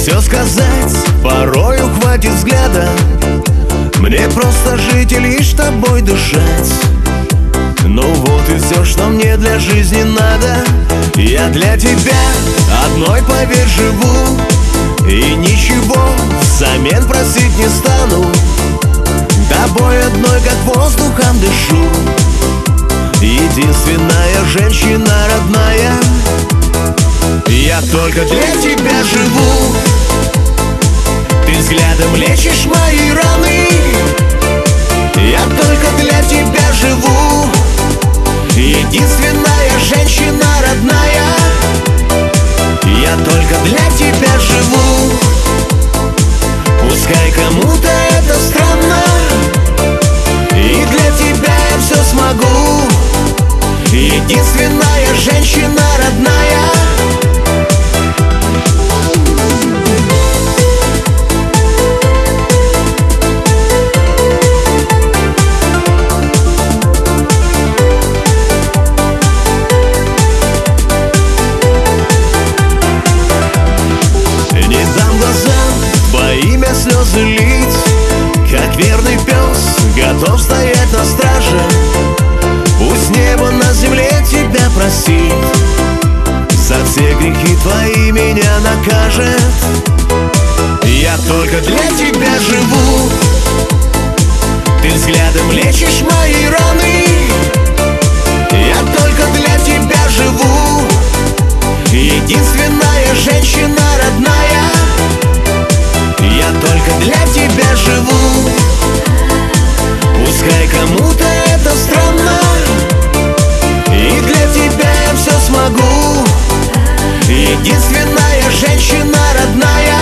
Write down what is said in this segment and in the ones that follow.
все сказать, порою хватит взгляда. Мне просто жить и лишь тобой дышать. Ну вот и все, что мне для жизни надо. Я для тебя одной, поверь, живу. И ничего взамен просить не стану. Тобой одной, как воздухом дышу. Единственная женщина родная. Я только для тебя живу. Ты взглядом лечишь мои раны. Я только для тебя живу. Единственная женщина родная. Я только для тебя живу. Пускай кому-то это странно, и для тебя я все смогу. Единственная женщина родная. Не дам глазам во имя слезы лить. Как верный пес, готов стоять на страже. Пусть небо на земле тебя просит. За все грехи твои меня накажет. Я только для тебя живу. Ты взглядом лечишь мои раны. Я только для тебя живу. Единственная женщина родная. Я только для тебя живу. Пускай кому-то это странно, и для тебя я все смогу. Единственная женщина родная.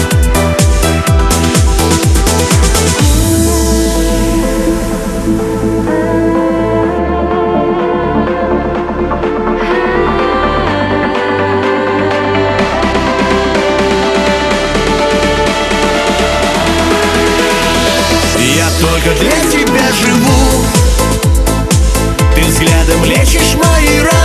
Я только для тебя живу. Ты взглядом лечишь мои раны.